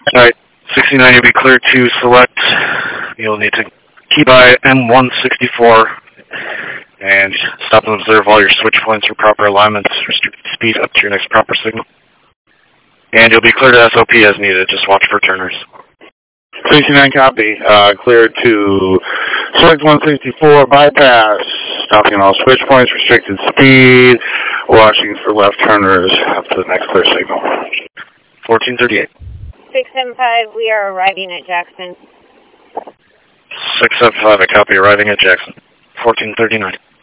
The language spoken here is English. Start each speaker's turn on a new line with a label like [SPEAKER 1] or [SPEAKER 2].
[SPEAKER 1] Alright, 69, you'll be cleared to select. You'll need to keep by M164 and stop and observe all your switch points for proper alignments. Restrict speed up to your next proper signal. And you'll be cleared to SOP as needed. Just watch for turners.
[SPEAKER 2] 69 copy. Cleared to select 164, bypass. Stopping all switch points, restricted speed. Watching for left turners up to the next clear signal.
[SPEAKER 1] 1438.
[SPEAKER 3] 675, we are arriving at Jackson.
[SPEAKER 1] 675, I copy, arriving at Jackson. 1439.